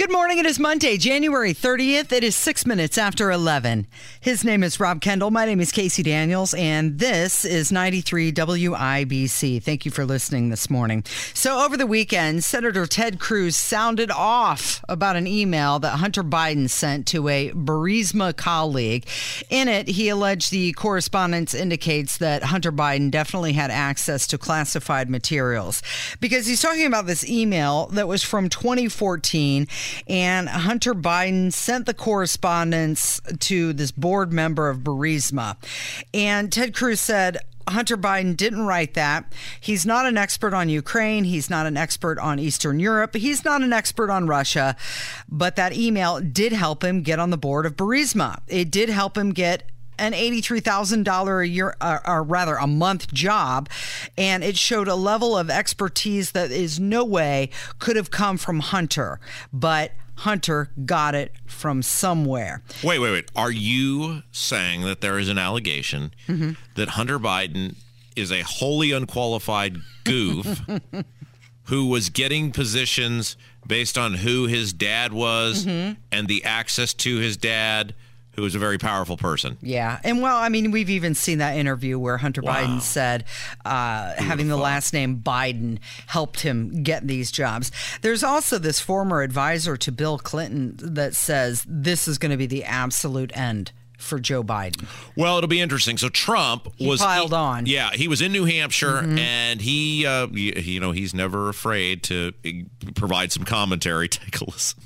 Good morning. It is Monday, January 30th. It is 6 minutes after 11. His name is Rob Kendall. My name is Casey Daniels, and this is 93 WIBC. Thank you for listening this morning. So over the weekend, Senator Ted Cruz sounded off about an email that Hunter Biden sent to a Burisma colleague. In it, he alleged the correspondence indicates that Hunter Biden definitely had access to classified materials because he's talking about this email that was from 2014. And Hunter Biden sent the correspondence to this board member of Burisma. And Ted Cruz said, Hunter Biden didn't write that. He's not an expert on Ukraine. He's not an expert on Eastern Europe. He's not an expert on Russia. But that email did help him get on the board of Burisma. It did help him get an $83,000 a year, or rather a month job. And it showed a level of expertise that is no way could have come from Hunter. But Hunter got it from somewhere. Wait. Are you saying that there is an allegation that Hunter Biden is a wholly unqualified goof who was getting positions based on who his dad was and the access to his dad, who was a very powerful person? Yeah. And well, I mean, we've even seen that interview where Hunter Biden said having the last name Biden helped him get these jobs. There's also this former advisor to Bill Clinton that says this is going to be the absolute end for Joe Biden. Well, it'll be interesting. So Trump was piled on. Yeah, he was in New Hampshire, and he, he's never afraid to provide some commentary. Take a listen.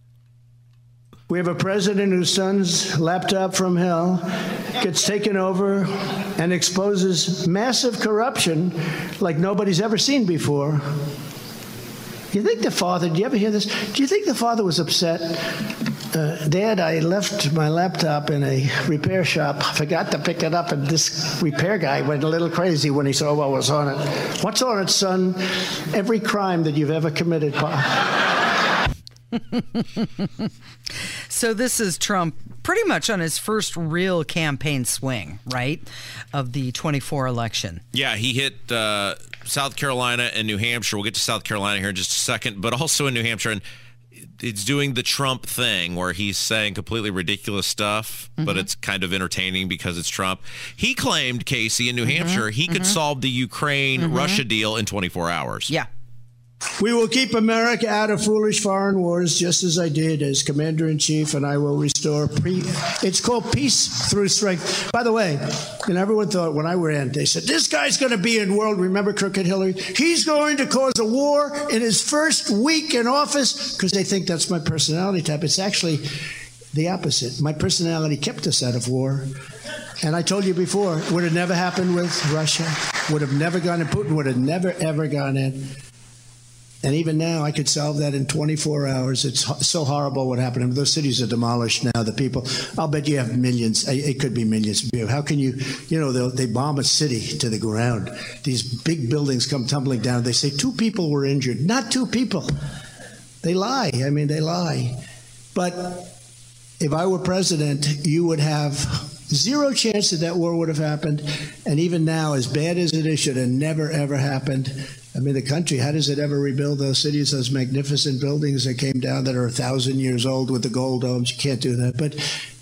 We have a president whose son's laptop from hell gets taken over and exposes massive corruption like nobody's ever seen before. You think the father, do you ever hear this? Do you think the father was upset? Dad, I left my laptop in a repair shop. I forgot to pick it up, and this repair guy went a little crazy when he saw what was on it. What's on it, son? Every crime that you've ever committed, Pa. So this is Trump pretty much on his first real campaign swing, right, of the 24 election. Yeah, he hit South Carolina and New Hampshire. We'll get to South Carolina here in just a second, but also in New Hampshire. And it's doing the Trump thing where he's saying completely ridiculous stuff, but it's kind of entertaining because it's Trump. He claimed, Casey, in New Hampshire, he could solve the Ukraine-Russia deal in 24 hours. Yeah. We will keep America out of foolish foreign wars, just as I did as commander-in-chief, and I will restore it's called peace through strength. By the way, and everyone thought when I ran, they said, this guy's going to be in world, remember Crooked Hillary? He's going to cause a war in his first week in office, because they think that's my personality type. It's actually the opposite. My personality kept us out of war. And I told you before, it would have never happened with Russia, would have never gone in, Putin would have never, ever gone in. And even now, I could solve that in 24 hours. It's so horrible what happened. Those cities are demolished now. The people, I'll bet you have millions. It could be millions of people. How can you they bomb a city to the ground. These big buildings come tumbling down. They say 2 people were injured. Not 2 people. They lie. I mean, they lie. But if I were president, you would have zero chance that war would have happened. And even now, as bad as it is, should have never, ever happened. I mean, the country, how does it ever rebuild those cities, those magnificent buildings that came down that are 1,000 years old with the gold domes? You can't do that. But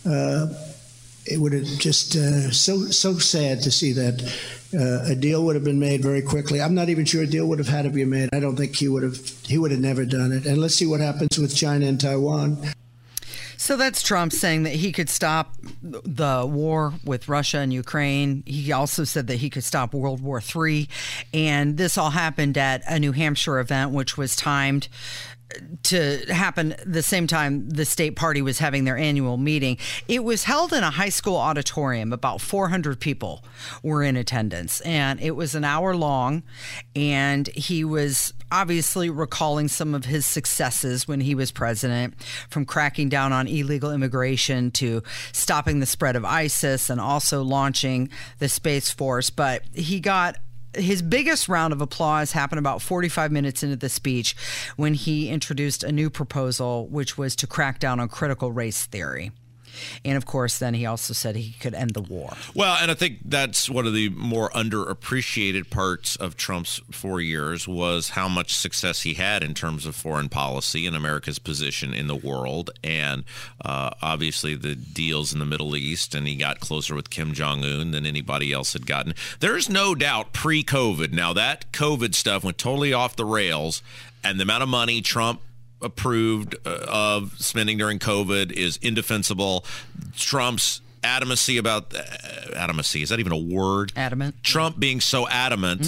it would have just so sad to see that a deal would have been made very quickly. I'm not even sure a deal would have had to be made. I don't think he would have never done it. And let's see what happens with China and Taiwan. So that's Trump saying that he could stop the war with Russia and Ukraine. He also said that he could stop World War III. And this all happened at a New Hampshire event, which was timed to happen the same time the state party was having their annual meeting. It was held in a high school auditorium. About 400 people were in attendance, and it was an hour long. And he was obviously recalling some of his successes when he was president, from cracking down on illegal immigration to stopping the spread of ISIS and also launching the Space Force. But he got his biggest round of applause happened about 45 minutes into the speech when he introduced a new proposal, which was to crack down on critical race theory. And of course, then he also said he could end the war. Well, and I think that's one of the more underappreciated parts of Trump's 4 years was how much success he had in terms of foreign policy and America's position in the world, and obviously the deals in the Middle East, and he got closer with Kim Jong-un than anybody else had gotten. There's no doubt pre-COVID. Now, that COVID stuff went totally off the rails, and the amount of money Trump approved of spending during COVID is indefensible. Trump's adamancy about adamancy, is that even a word? Adamant. Trump being so adamant.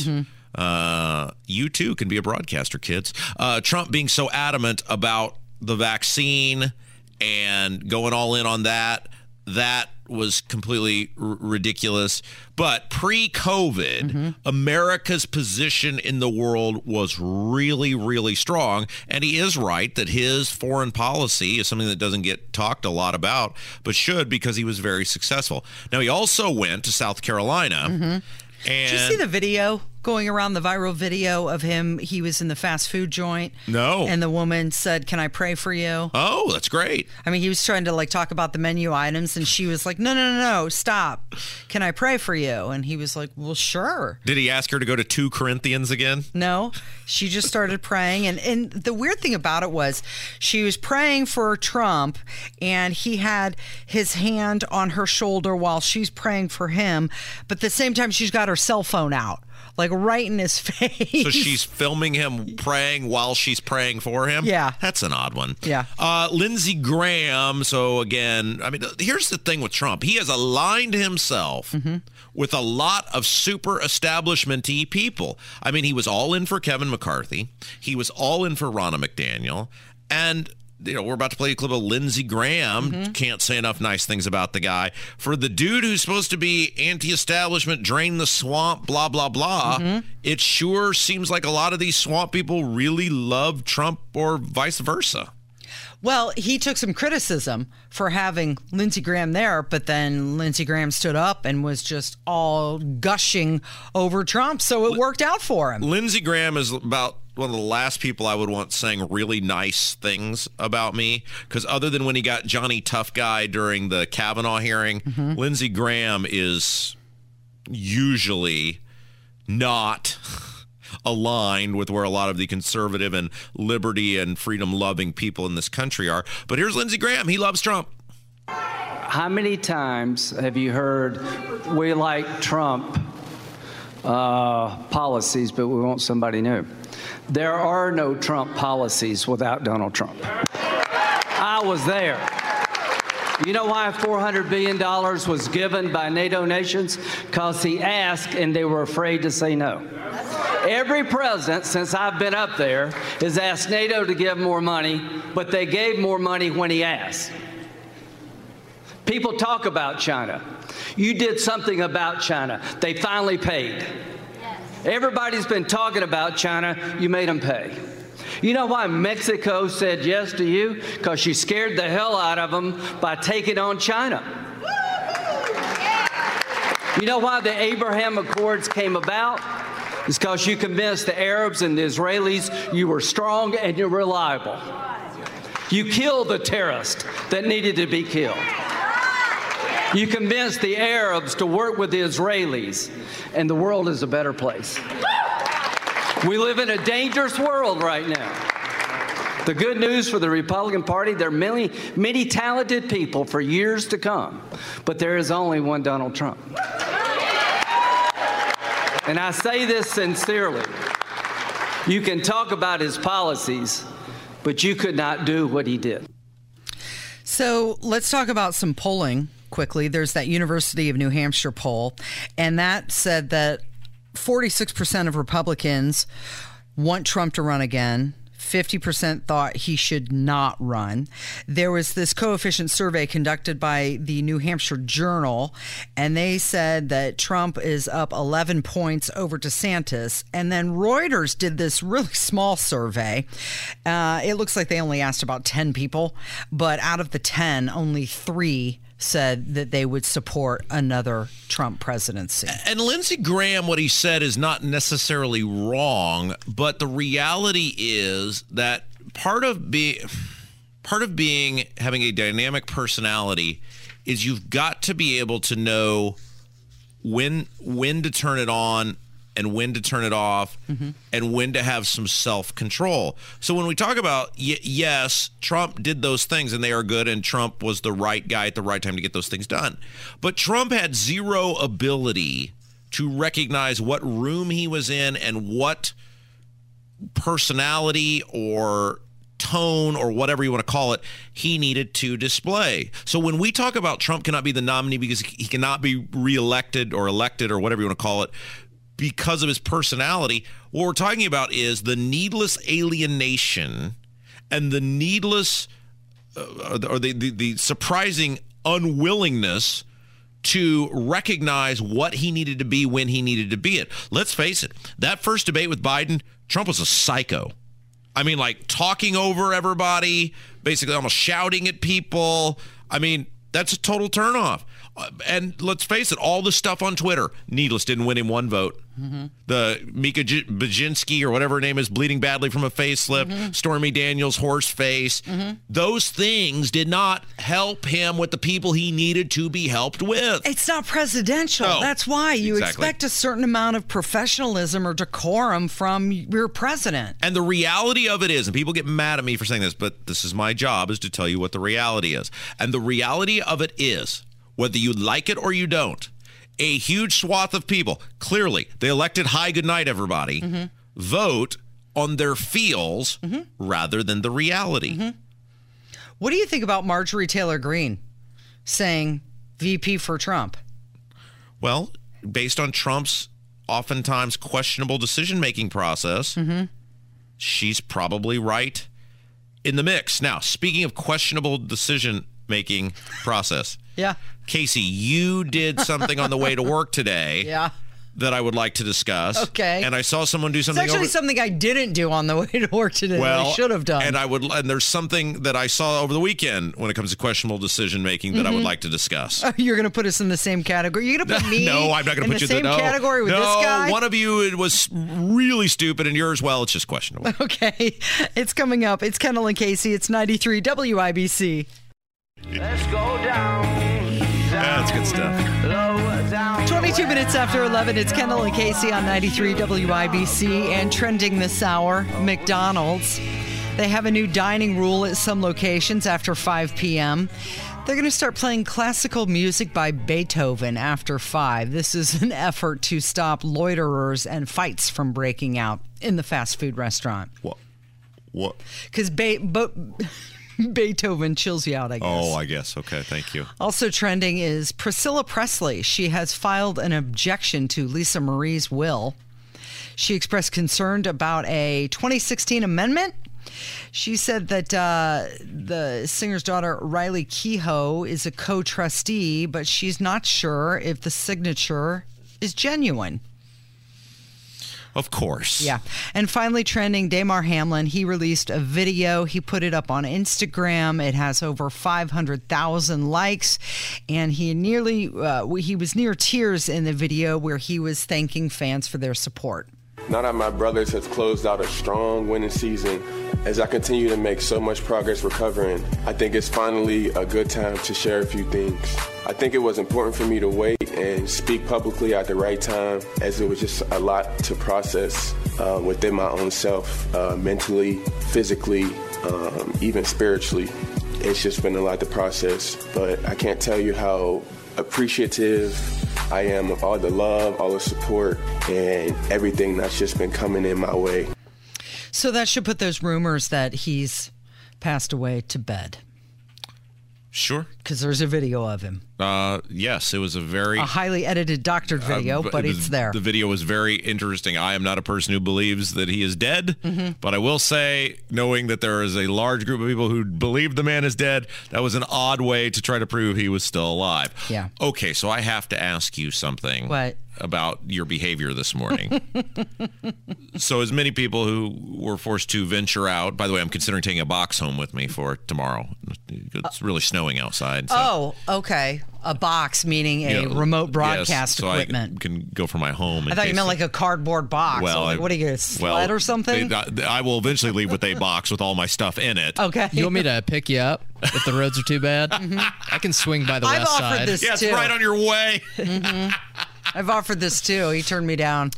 You too can be a broadcaster, kids. Trump being so adamant about the vaccine and going all in on that was completely ridiculous. But pre-COVID, America's position in the world was really, really strong. And he is right that his foreign policy is something that doesn't get talked a lot about, but should, because he was very successful. Now, he also went to South Carolina. And did you see the video going around, the viral video of him? He was in the fast food joint. No. And the woman said, "Can I pray for you?" Oh, that's great. I mean, he was trying to talk about the menu items, and she was like, no, stop. Can I pray for you? And he was like, well, sure. Did he ask her to go to 2 Corinthians again? No, she just started praying. And the weird thing about it was she was praying for Trump, and he had his hand on her shoulder while she's praying for him. But at the same time, she's got her cell phone out, right in his face. So she's filming him praying while she's praying for him? Yeah. That's an odd one. Yeah. Lindsey Graham. So again, I mean, here's the thing with Trump. He has aligned himself with a lot of super establishment-y people. I mean, he was all in for Kevin McCarthy. He was all in for Ronna McDaniel. And we're about to play a clip of Lindsey Graham. Can't say enough nice things about the guy. For the dude who's supposed to be anti-establishment, drain the swamp, blah, blah, blah, it sure seems like a lot of these swamp people really love Trump or vice versa. Well, he took some criticism for having Lindsey Graham there, but then Lindsey Graham stood up and was just all gushing over Trump, so it worked out for him. Lindsey Graham is about one of the last people I would want saying really nice things about me, because other than when he got Johnny Tough Guy during the Kavanaugh hearing, Lindsey Graham is usually not aligned with where a lot of the conservative and liberty and freedom-loving people in this country are. But here's Lindsey Graham. He loves Trump. How many times have you heard, we like Trump policies, but we want somebody new? There are no Trump policies without Donald Trump. I was there. You know why $400 billion was given by NATO nations? Because he asked and they were afraid to say no. Every president since I've been up there has asked NATO to give more money, but they gave more money when he asked. People talk about China. You did something about China. They finally paid. Everybody's been talking about China. You made them pay. You know why Mexico said yes to you? Because you scared the hell out of them by taking on China. You know why the Abraham Accords came about? It's because you convinced the Arabs and the Israelis you were strong and you're reliable. You killed the terrorist that needed to be killed. You convinced the Arabs to work with the Israelis, and the world is a better place. We live in a dangerous world right now. The good news for the Republican Party, there are many, many talented people for years to come, but there is only one Donald Trump. And I say this sincerely. You can talk about his policies, but you could not do what he did. So let's talk about some polling quickly. There's that University of New Hampshire poll, and that said that 46% of Republicans want Trump to run again. 50% thought he should not run. There was this coefficient survey conducted by the New Hampshire Journal, and they said that Trump is up 11 points over DeSantis. And then Reuters did this really small survey. It looks like they only asked about 10 people, but out of the 10, only 3 said that they would support another Trump presidency. And Lindsey Graham, what he said is not necessarily wrong, but the reality is that part of being having a dynamic personality is you've got to be able to know when to turn it on and when to turn it off, and when to have some self-control. So when we talk about, yes, Trump did those things and they are good, and Trump was the right guy at the right time to get those things done. But Trump had zero ability to recognize what room he was in and what personality or tone or whatever you want to call it he needed to display. So when we talk about Trump cannot be the nominee because he cannot be reelected or elected or whatever you want to call it because of his personality, what we're talking about is the needless alienation and the needless or the surprising unwillingness to recognize what he needed to be when he needed to be it. Let's face it, that first debate with Biden, Trump was a psycho. I mean, like talking over everybody, basically almost shouting at people. I mean, that's a total turnoff. And let's face it, all the stuff on Twitter, needless, didn't win him one vote. The Mika Brzezinski or whatever her name is, bleeding badly from a facelift, Stormy Daniels, horse face. Those things did not help him with the people he needed to be helped with. It's not presidential. No, that's why you exactly. expect a certain amount of professionalism or decorum from your president. And the reality of it is, and people get mad at me for saying this, but this is my job, is to tell you what the reality is. And the reality of it is, whether you like it or you don't, a huge swath of people, clearly, they elected hi, good night, everybody, vote on their feels rather than the reality. What do you think about Marjorie Taylor Greene saying VP for Trump? Well, based on Trump's oftentimes questionable decision-making process, she's probably right in the mix. Now, speaking of questionable decision-making process, Yeah. Casey, you did something on the way to work today that I would like to discuss. Okay. And I saw someone do It's something actually something I didn't do on the way to work today that I should have done. And there's something that I saw over the weekend when it comes to questionable decision making that I would like to discuss. You're going to put us in the same category. You're going to put me No, I'm not going to put you in the same category with this guy? No, one of you it was really stupid, and yours, well, it's just questionable. Okay. It's coming up. It's Kendall and Casey. It's 93 WIBC. Let's go down. That's good stuff. 22 minutes after 11, it's Kendall and Casey on 93 WIBC. And trending this hour, McDonald's. They have a new dining rule at some locations after 5 p.m. They're going to start playing classical music by Beethoven after 5. This is an effort to stop loiterers and fights from breaking out in the fast food restaurant. What? Because Beethoven chills you out, I guess. Oh, I guess. Okay, thank you. Also trending is Priscilla Presley. She has filed an objection to Lisa Marie's will. She expressed concern about a 2016 amendment. She said that the singer's daughter, Riley Keough, is a co-trustee, but she's not sure if the signature is genuine. Of course. Yeah. And finally trending, Damar Hamlin, he released a video. He put it up on Instagram. It has over 500,000 likes. And he was near tears in the video where he was thanking fans for their support. Now that my brothers has closed out a strong winning season, as I continue to make so much progress recovering, I think it's finally a good time to share a few things. I think it was important for me to wait and speak publicly at the right time, as it was just a lot to process within my own self, mentally, physically, even spiritually. It's just been a lot to process, but I can't tell you how appreciative I am of all the love, all the support, and everything that's just been coming in my way. So that should put those rumors that he's passed away to bed. Sure. Because there's a video of him. Yes, it was a highly edited, doctored video, but it's there. The video was very interesting. I am not a person who believes that he is dead, but I will say, knowing that there is a large group of people who believe the man is dead, that was an odd way to try to prove he was still alive. Yeah. Okay, so I have to ask you something. What? About your behavior this morning. So as many people who were forced to venture out, by the way, I'm considering taking a box home with me for tomorrow. It's really snowing outside. So. Oh, okay. A box, meaning a remote broadcast equipment. I can go from my home. I thought you meant like a cardboard box. Well, like, what are you going to sled or something? I will eventually leave with a box with all my stuff in it. Okay. You want me to pick you up if the roads are too bad? I can swing by the west I've offered side. this It's too. right on your way. I've offered this too. He turned me down.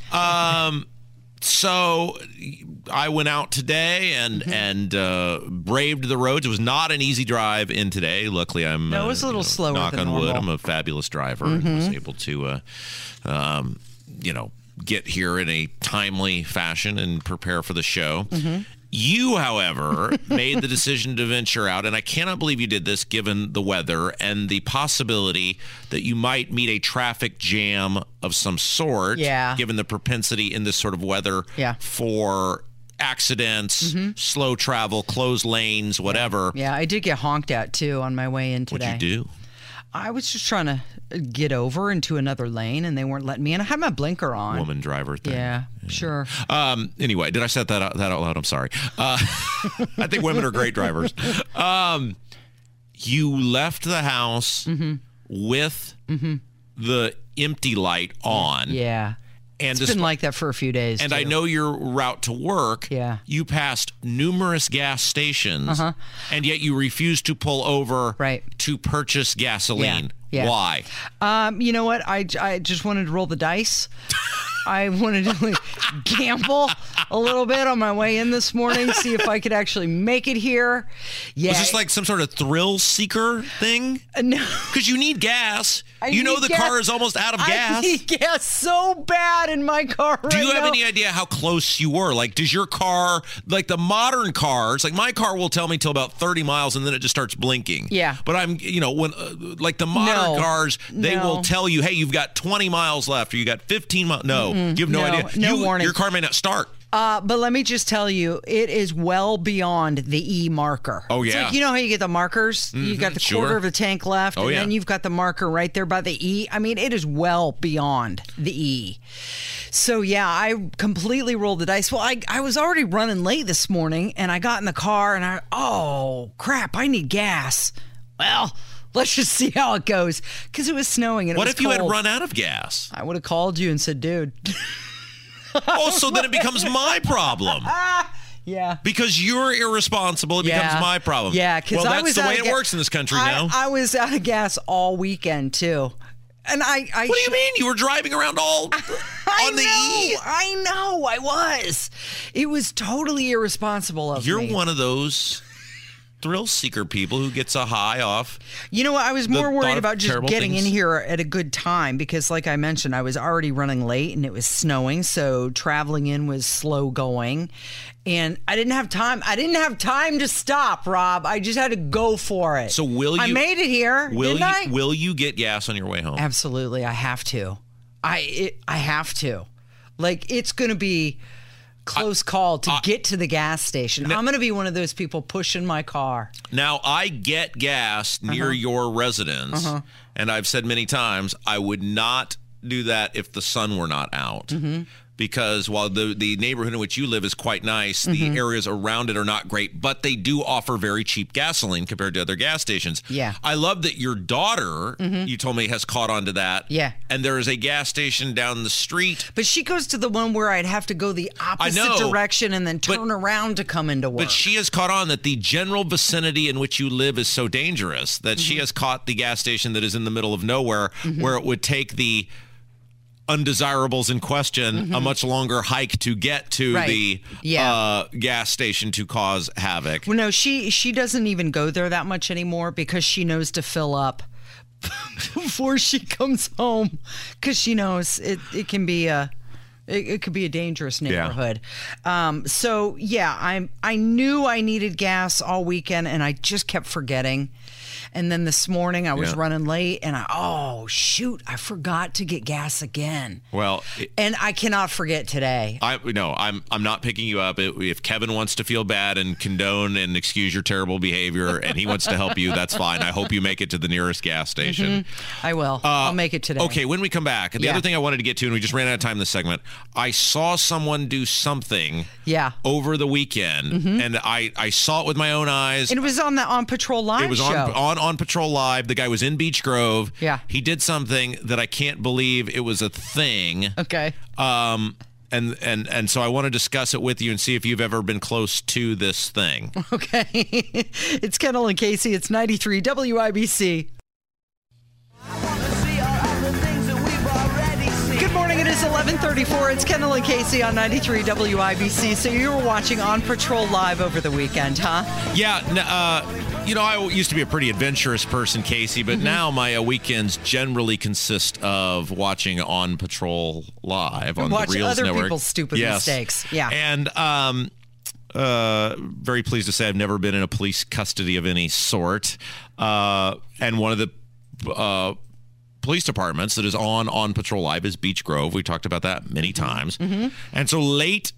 So I went out today and braved the roads. It was not an easy drive in today. Luckily, I'm No, it was a little slower knock than on wood. normal. I'm a fabulous driver and was able to, get here in a timely fashion and prepare for the show. You, however, made the decision to venture out, and I cannot believe you did this given the weather and the possibility that you might meet a traffic jam of some sort, given the propensity in this sort of weather for accidents, slow travel, closed lanes, whatever. Yeah, I did get honked at, too, on my way in today. What'd you do? I was just trying to get over into another lane, and they weren't letting me in. I had my blinker on. Woman driver thing. Yeah, sure. Anyway, did I set that out loud? I'm sorry. I think women are great drivers. You left the house with the empty light on. Yeah. And it's been like that for a few days. And too. I know your route to work. Yeah. You passed numerous gas stations, and yet you refused to pull over to purchase gasoline. Yeah. Why? You know what? I just wanted to roll the dice. I wanted to gamble a little bit on my way in this morning, see if I could actually make it here. Yeah. Was this like some sort of thrill seeker thing? No. Because you need gas. I You know need the gas. car is almost out of gas. I need gas so bad in my car right Do you have now. any idea how close you were? Like, does your car, like the modern cars, like my car will tell me till about 30 miles and then it just starts blinking. Yeah. But when, like the modern cars, they will tell you, hey, you've got 20 miles left or you got 15 miles. No, you have no idea. No warning. Your car may not start. But let me just tell you, it is well beyond the E marker. Oh, It's yeah. like, you know how you get the markers? You got the quarter of the tank left, and then you've got the marker right there by the E. I mean, it is well beyond the E. So, yeah, I completely rolled the dice. Well, I was already running late this morning, and I got in the car, and oh, crap, I need gas. Well, let's just see how it goes, because it was snowing and it was What if you had cold. run out of gas? I would have called you and said, dude. Oh, so then it becomes my problem. Yeah. Because you're irresponsible, it becomes my problem. Yeah, because well, I that's was the out way of it works in this country now. I was out of gas all weekend too, and I what do you mean? You were driving around all on the E? I know. I was. It was totally irresponsible of You're me. one of those thrill seeker people who gets a high off. You know what? I was more thought worried of about just terrible getting things. in here at a good time because, like I mentioned, I was already running late and it was snowing, so traveling in was slow going. And I didn't have time. I didn't have time to stop, Rob. I just had to go for it. So will you? I made it here. Didn't I? Will you get gas on your way home? Absolutely, I have to. I have to. Like, it's going to be close call to get to the gas station. I'm going to be one of those people pushing my car. Now, I get gas near your residence, and I've said many times I would not do that if the sun were not out. Because while the neighborhood in which you live is quite nice, the areas around it are not great, but they do offer very cheap gasoline compared to other gas stations. Yeah. I love that your daughter, you told me, has caught on to that. Yeah. And there is a gas station down the street. But she goes to the one where I'd have to go the opposite direction and then turn around to come into work. But she has caught on that the general vicinity in which you live is so dangerous that she has caught the gas station that is in the middle of nowhere where it would take the undesirables in question a much longer hike to get to the gas station to cause havoc. Well, no, she doesn't even go there that much anymore because she knows to fill up before she comes home because she knows it can be it could be a dangerous neighborhood. So yeah, I knew I needed gas all weekend and I just kept forgetting. And then this morning I was running late and I forgot to get gas again. Well, and I cannot forget today. I'm not picking you up. If Kevin wants to feel bad and condone and excuse your terrible behavior and he wants to help you, that's fine. I hope you make it to the nearest gas station. I will. I'll make it today. Okay, when we come back, the other thing I wanted to get to, and we just ran out of time this segment, I saw someone do something over the weekend, and I saw it with my own eyes. And it was on the On Patrol Live show. It was on Patrol Live. The guy was in Beech Grove. Yeah. He did something that I can't believe it was a thing. Okay. And so I want to discuss it with you and see if you've ever been close to this thing. Okay. It's Kendall and Casey. It's 93 WIBC. Good morning. It is 11:34. It's Kendall and Casey on 93 WIBC. So you were watching On Patrol Live over the weekend, huh? Yeah. I used to be a pretty adventurous person, Casey, but now my weekends generally consist of watching On Patrol Live on the Reels Network. Watch other people's stupid mistakes. Yeah. And very pleased to say I've never been in a police custody of any sort. And one of the police departments that is on Patrol Live is Beech Grove. We talked about that many times. And so late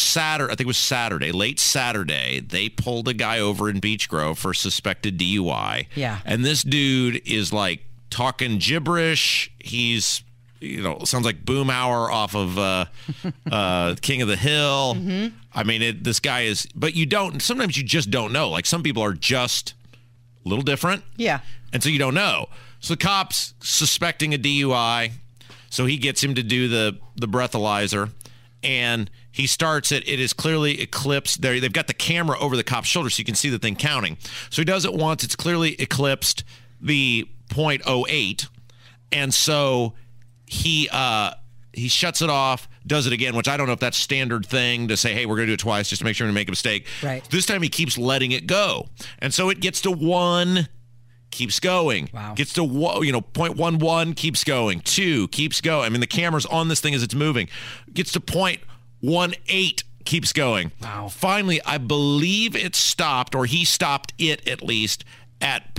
Saturday, they pulled a guy over in Beech Grove for suspected DUI. Yeah. And this dude is like talking gibberish. He's, sounds like Boomhauer off of King of the Hill. I mean, this guy is, but sometimes you just don't know. Like some people are just a little different. Yeah. And so you don't know. So the cop's suspecting a DUI. So he gets him to do the breathalyzer. And he starts it. It is clearly eclipsed. They've got the camera over the cop's shoulder so you can see the thing counting. So he does it once. It's clearly eclipsed the .08. And so he shuts it off, does it again, which I don't know if that's standard thing to say, hey, we're going to do it twice just to make sure we make a mistake. Right. This time he keeps letting it go. And so it gets to 1, keeps going. Wow. Gets to, .11, keeps going. 2, keeps going. I mean, the camera's on this thing as it's moving. Gets to .18, keeps going. Wow. Finally, I believe it stopped, or he stopped it at least, at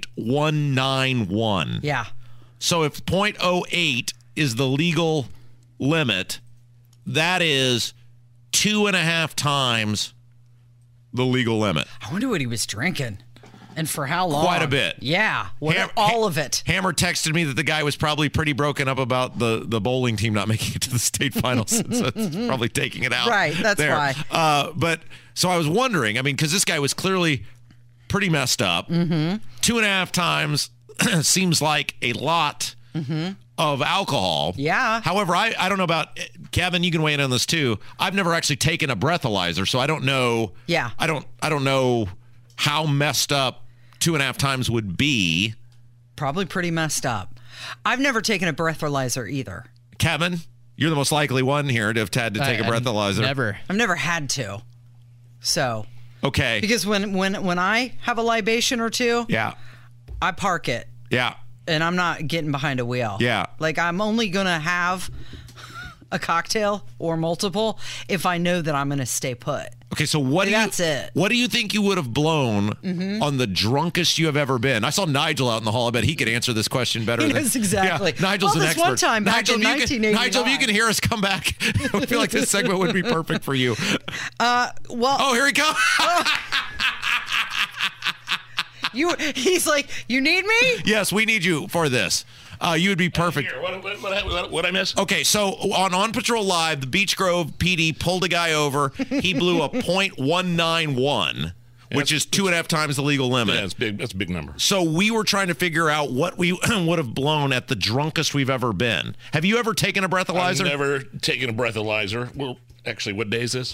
.191. Yeah. So if .08 is the legal limit, that is 2.5 times the legal limit. I wonder what he was drinking. And for how long? Quite a bit. Yeah. All of it. Hammer texted me that the guy was probably pretty broken up about the bowling team not making it to the state finals. So it's probably taking it out. Right. That's why. But so I was wondering, because this guy was clearly pretty messed up. 2.5 times seems like a lot of alcohol. Yeah. However, I don't know about Kevin. You can weigh in on this too. I've never actually taken a breathalyzer, so I don't know. Yeah. I don't know how messed up 2.5 times would be. Probably pretty messed up. I've never taken a breathalyzer either. Kevin, you're the most likely one here to have had to take a breathalyzer. Never. I've never had to. So. Okay. Because when I have a libation or two, I park it. Yeah. And I'm not getting behind a wheel. Yeah. Like I'm only going to have a cocktail or multiple if I know that I'm going to stay put. Okay, so what do you think you would have blown on the drunkest you have ever been? I saw Nigel out in the hall. I bet he could answer this question better. Yes, exactly. Yeah, Nigel's an expert. One time back in 1989. Nigel, if you can hear us come back, I feel like this segment would be perfect for you. Oh, here he comes. He's like, you need me? Yes, we need you for this. You would be perfect. Here, what I miss? Okay, so on Patrol Live, the Beech Grove PD pulled a guy over. He blew a .191, which is 2.5 times the legal limit. Yeah, that's big. That's a big number. So we were trying to figure out what we would have blown at the drunkest we've ever been. Have you ever taken a breathalyzer? I've never taken a breathalyzer. Well, actually, what day is this?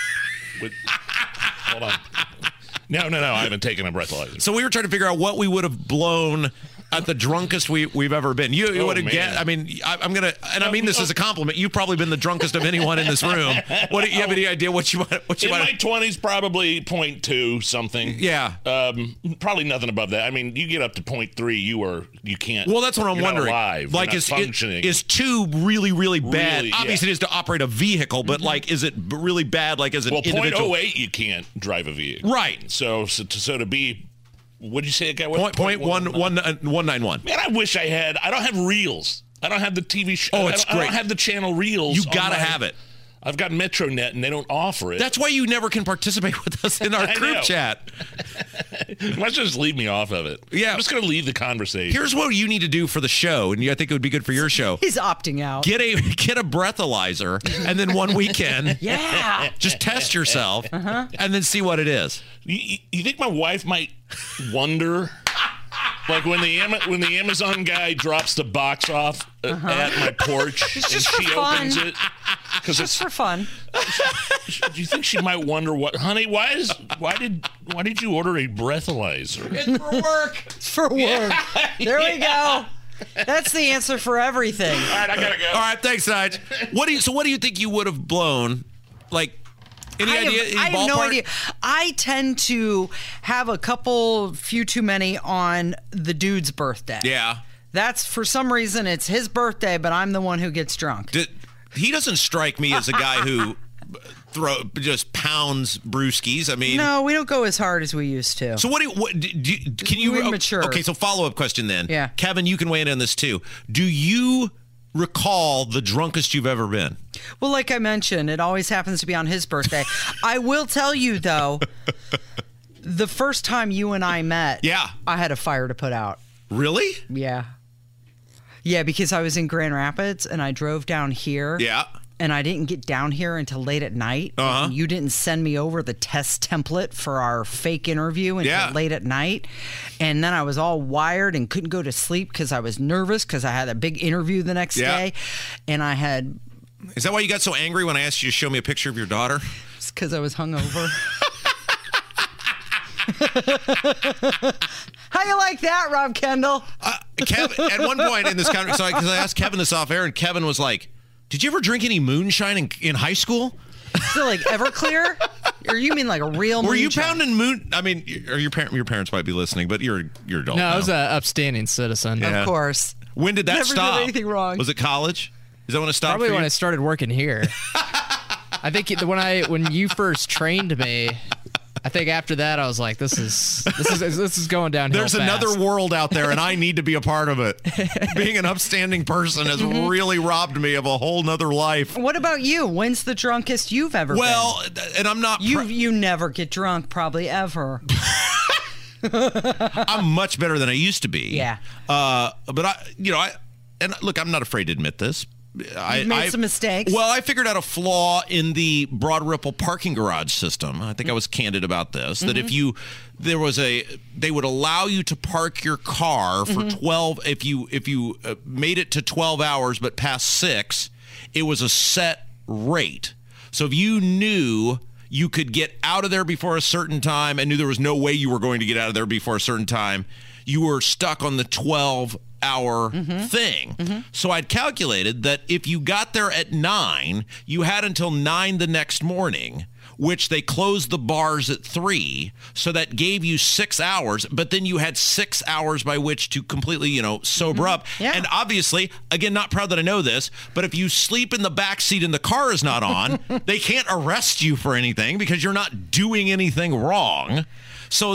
Hold on. No, I haven't taken a breathalyzer. So we were trying to figure out what we would have blown at the drunkest we've ever been. You would have guessed. I mean, I'm gonna, and I mean this as a compliment. You've probably been the drunkest of anyone in this room. What do you have any idea what you might? In my 20s, probably 0.2 something. Yeah. Probably nothing above that. I mean, you get up to 0.3, you can't. Well, that's what I'm wondering. Alive. Like, is 2 really, really bad? Really, obviously, it is to operate a vehicle, but like, is it really bad? Like, as an individual? 0.08, you can't drive a vehicle. Right. So to be. What'd you say it got? .191. Man, I wish I had. I don't have Reels. I don't have the TV show. Oh, it's great. I don't have the channel Reels. You gotta have it. I've got MetroNet, and they don't offer it. That's why you never can participate with us in our group chat. Why don't you just leave me off of it? Yeah. I'm just going to leave the conversation. Here's what you need to do for the show, and I think it would be good for your show. He's opting out. Get a breathalyzer, and then one weekend, just test yourself, and then see what it is. You think my wife might wonder, like when the Amazon guy drops the box off at my porch and she opens it? Because it's for fun. Do you think she might wonder honey? Why did you order a breathalyzer? It's for work. It's for work. Yeah. There we go. That's the answer for everything. All right, I gotta go. All right, thanks, Nige. What do you think you would have blown? Like, any idea? Any I have no ballpark? idea. I tend to have a few too many on the dude's birthday. Yeah. That's, for some reason, it's his birthday, but I'm the one who gets drunk. He doesn't strike me as a guy who just pounds brewskis. I mean, no, we don't go as hard as we used to. So can you immature? Okay, so follow-up question then. Yeah. Kevin, you can weigh in on this too. Do you recall the drunkest you've ever been? Well, like I mentioned, it always happens to be on his birthday. I will tell you, though, the first time you and I met, I had a fire to put out. Really? Yeah. Yeah, because I was in Grand Rapids and I drove down here. Yeah. And I didn't get down here until late at night. And you didn't send me over the test template for our fake interview until late at night. And then I was all wired and couldn't go to sleep because I was nervous because I had a big interview the next day. And I had... Is that why you got so angry when I asked you to show me a picture of your daughter? It's because I was hungover. How you like that, Rob Kendall? Kevin, at one point in this conversation, because I asked Kevin this off air, and Kevin was like, "Did you ever drink any moonshine in high school?" So like Everclear, or you mean like a real? Were moonshine? you pounding moon? I mean, your parents might be listening, but you're adult. No, now. I was an upstanding citizen. Of course. When did that Never stop? did anything wrong. Was it college? Is that when it stopped? Probably for you? when I started working here. I think when you first trained me. I think after that I was like, this is going downhill. There's fast. another world out there, and I need to be a part of it. Being an upstanding person has really robbed me of a whole nother life. What about you? When's the drunkest you've ever been? Well, and I'm not. You never get drunk, probably ever. I'm much better than I used to be. Yeah. But look, I'm not afraid to admit this. You've made some mistakes. Well, I figured out a flaw in the Broad Ripple parking garage system. I think I was candid about this. That if they would allow you to park your car for 12. If you made it to 12 hours, but past 6, it was a set rate. So if you knew you could get out of there before a certain time and knew there was no way you were going to get out of there before a certain time, you were stuck on the 12-hour thing. So I'd calculated that if you got there at 9, you had until 9 the next morning, which they closed the bars at 3. So that gave you 6 hours, but then you had 6 hours by which to completely, sober up. Yeah. And obviously, again, not proud that I know this, but if you sleep in the back seat and the car is not on, they can't arrest you for anything because you're not doing anything wrong. So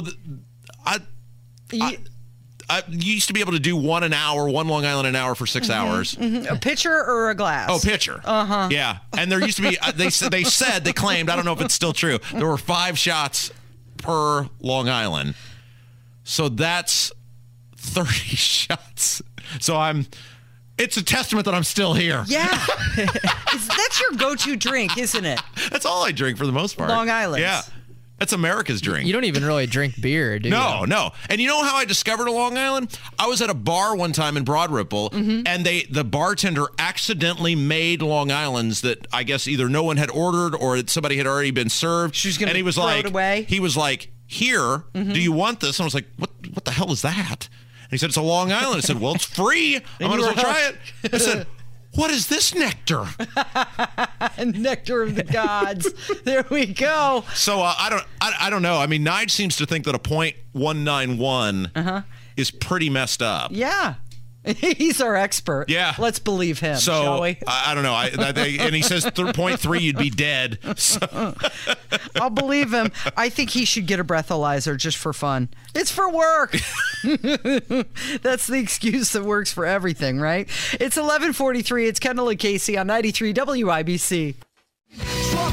I used to be able to do one Long Island an hour for 6 hours. A pitcher or a glass? Oh, pitcher. Yeah. And there used to be, they claimed, I don't know if it's still true, there were 5 shots per Long Island. So that's 30 shots. So it's a testament that I'm still here. Yeah. That's your go-to drink, isn't it? That's all I drink for the most part. Long Island. Yeah. That's America's drink. You don't even really drink beer, do you? No. And you know how I discovered a Long Island? I was at a bar one time in Broad Ripple, and the bartender accidentally made Long Islands that I guess either no one had ordered or somebody had already been served. She was going to throw it away? He was like, "Here, do you want this?" And I was like, "What the hell is that?" And he said, "It's a Long Island." I said, "Well, it's free. I might as well try it." I said, "What is this nectar?" Nectar of the gods. There we go. So I don't know. I mean, Nige seems to think that a .191 is pretty messed up. Yeah. He's our expert. Yeah. Let's believe him, so, shall we? I don't know. And he says 0.3, you'd be dead. So. I'll believe him. I think he should get a breathalyzer just for fun. It's for work. That's the excuse that works for everything, right? It's 11:43. It's Kendall and Casey on 93 WIBC.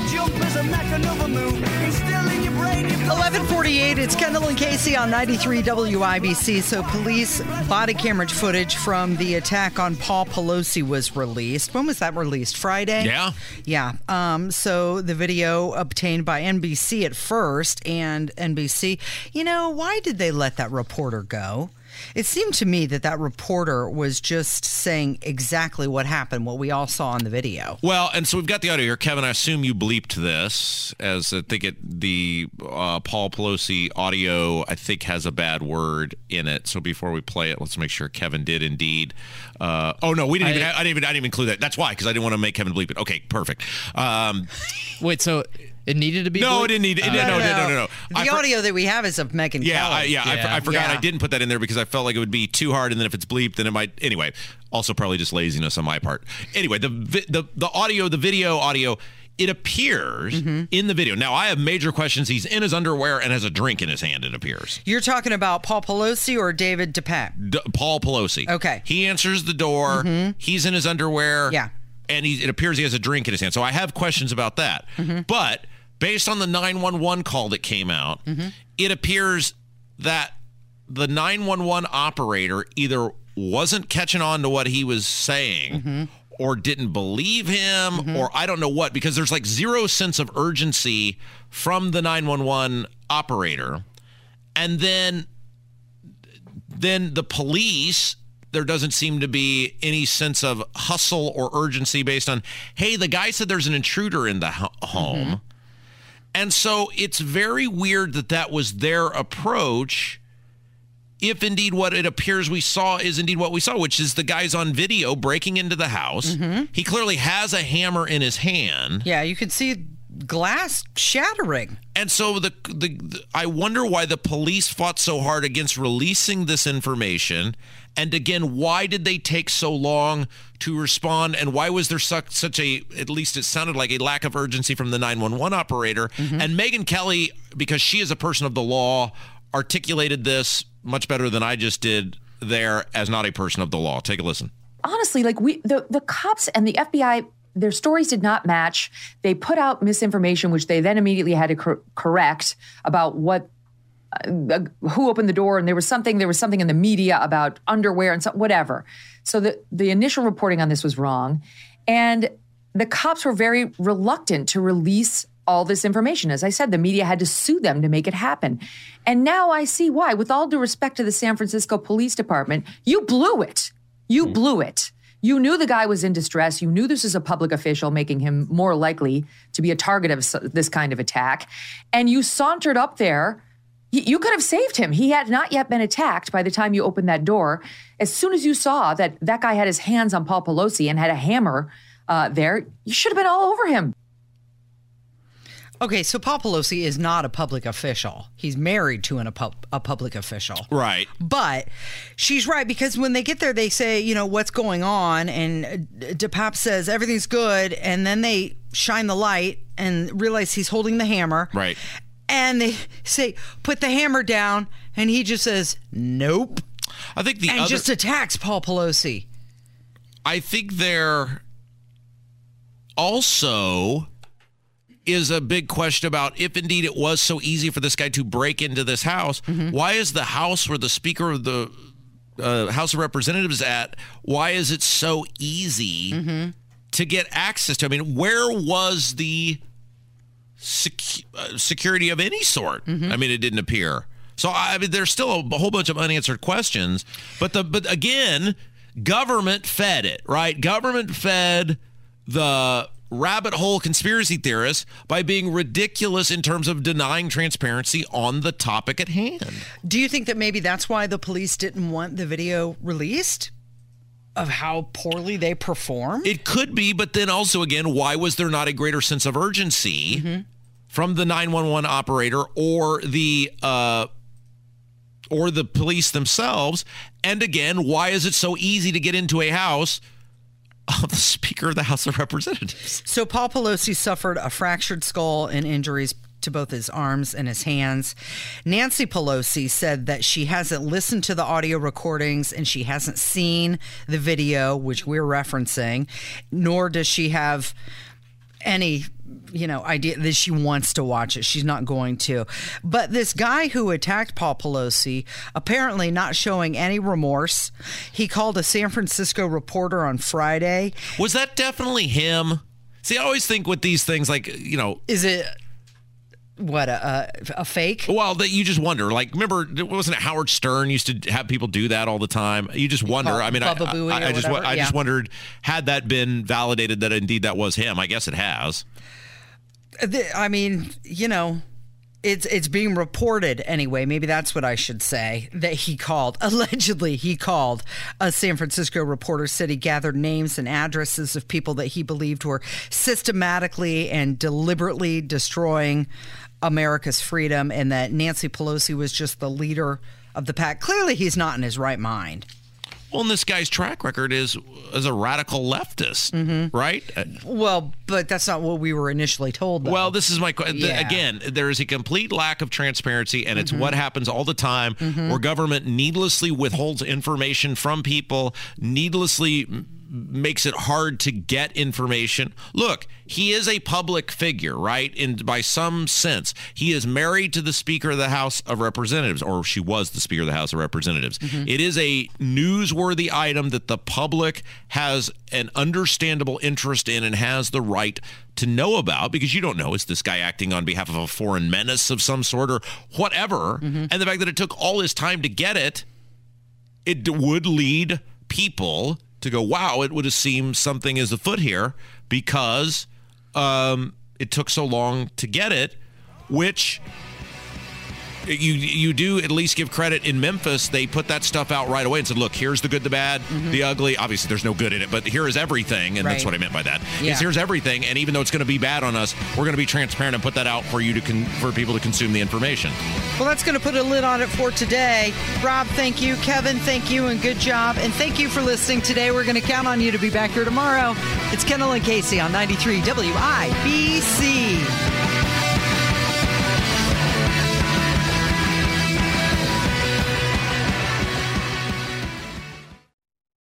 jump is a mecca of a move. It's still in your brain. 11:48. It's Kendall and Casey on 93 WIBC. So police body camera footage from the attack on Paul Pelosi was released. When was that released? Friday? Yeah. Yeah. So the video obtained by NBC at first, and NBC, why did they let that reporter go? It seemed to me that reporter was just saying exactly what happened, what we all saw on the video. Well, and so we've got the audio here. Kevin, I assume you bleeped this, as I think the Paul Pelosi audio, I think, has a bad word in it. So before we play it, let's make sure Kevin did indeed. Oh, no, we didn't even, I didn't even include that. That's why, because I didn't want to make Kevin bleep it. Okay, perfect. Wait, so... It needed to be. No, it didn't need. No. The audio that we have is of Megyn Kelly. I forgot. I didn't put that in there because I felt like it would be too hard, and then if it's bleeped, then it might. Anyway, also probably just laziness on my part. Anyway, the audio, the video audio. It appears in the video. Now, I have major questions. He's in his underwear and has a drink in his hand, it appears. You're talking about Paul Pelosi or David DePape? Paul Pelosi. Okay. He answers the door. He's in his underwear. Yeah. And it appears he has a drink in his hand. So I have questions about that. But based on the 911 call that came out, it appears that the 911 operator either wasn't catching on to what he was saying or didn't believe him or I don't know what, because there's like zero sense of urgency from the 911 operator. And then the police, there doesn't seem to be any sense of hustle or urgency based on, hey, the guy said there's an intruder in the home. And so it's very weird that was their approach, if indeed what it appears we saw is indeed what we saw, which is the guy's on video breaking into the house. He clearly has a hammer in his hand. Yeah, you can see glass shattering. And so I wonder why the police fought so hard against releasing this information. And again, why did they take so long to respond? And why was there such a, at least it sounded like, a lack of urgency from the 911 operator? And Megyn Kelly, because she is a person of the law, articulated this much better than I just did there as not a person of the law. Take a listen. Honestly, like the cops and the FBI, their stories did not match. They put out misinformation, which they then immediately had to correct about what, who opened the door. And there was something in the media about underwear and whatever. So the initial reporting on this was wrong. And the cops were very reluctant to release all this information. As I said, the media had to sue them to make it happen. And now I see why. With all due respect to the San Francisco Police Department, you blew it. You blew it. You knew the guy was in distress. You knew this was a public official, making him more likely to be a target of this kind of attack. And you sauntered up there. You could have saved him. He had not yet been attacked by the time you opened that door. As soon as you saw that guy had his hands on Paul Pelosi and had a hammer there, you should have been all over him. Okay, so Paul Pelosi is not a public official. He's married to a public official. Right. But she's right, because when they get there, they say, what's going on? And DePape says, everything's good. And then they shine the light and realize he's holding the hammer. Right. And they say, put the hammer down. And he just says, nope. I think just attacks Paul Pelosi. I think there also is a big question about if indeed it was so easy for this guy to break into this house. Why is the house where the Speaker of the House of Representatives is at, why is it so easy to get access to? I mean, where was the security of any sort? I mean, it didn't appear. So, I mean, there's still a whole bunch of unanswered questions. But again, government fed it, right? Government fed the rabbit hole conspiracy theorists by being ridiculous in terms of denying transparency on the topic at hand. Do you think that maybe that's why the police didn't want the video released of how poorly they performed? It could be, but then also, again, why was there not a greater sense of urgency from the 911 operator or the police themselves? And again, why is it so easy to get into a house of the Speaker of the House of Representatives? So Paul Pelosi suffered a fractured skull and injuries to both his arms and his hands. Nancy Pelosi said that she hasn't listened to the audio recordings and she hasn't seen the video, which we're referencing, nor does she have any idea that she wants to watch it. She's not going to. But this guy who attacked Paul Pelosi, apparently not showing any remorse. He called a San Francisco reporter on Friday. Was that definitely him? See, I always think with these things, like, is it what a fake? Well, that you just wonder. Like, remember, wasn't it Howard Stern used to have people do that all the time? You just wonder. I mean, I just wondered, had that been validated that indeed that was him? I guess it has. I mean, it's being reported anyway. Maybe that's what I should say, that allegedly he called a San Francisco reporter, said he gathered names and addresses of people that he believed were systematically and deliberately destroying America's freedom, and that Nancy Pelosi was just the leader of the pack. Clearly, he's not in his right mind. Well, and this guy's track record is as a radical leftist, right? Well, but that's not what we were initially told, though. Well, this is my question. Again, there is a complete lack of transparency, and it's what happens all the time where government needlessly withholds information from people, needlessly makes it hard to get information. Look, he is a public figure, right? By some sense, he is married to the Speaker of the House of Representatives, or she was the Speaker of the House of Representatives. It is a newsworthy item that the public has an understandable interest in and has the right to know about, because you don't know, is this guy acting on behalf of a foreign menace of some sort or whatever? And the fact that it took all his time to get it, it would lead people to go, wow, it would have seemed something is afoot here, because it took so long to get it, which you do at least give credit. In Memphis, they put that stuff out right away and said, look, here's the good, the bad, the ugly. Obviously, there's no good in it, but here is everything, and that's what I meant by that. Is here's everything, and even though it's going to be bad on us, we're going to be transparent and put that out for you for people to consume the information. Well, that's going to put a lid on it for today. Rob, thank you. Kevin, thank you, and good job. And thank you for listening today. We're going to count on you to be back here tomorrow. It's Kendall and Casey on 93 WIBC.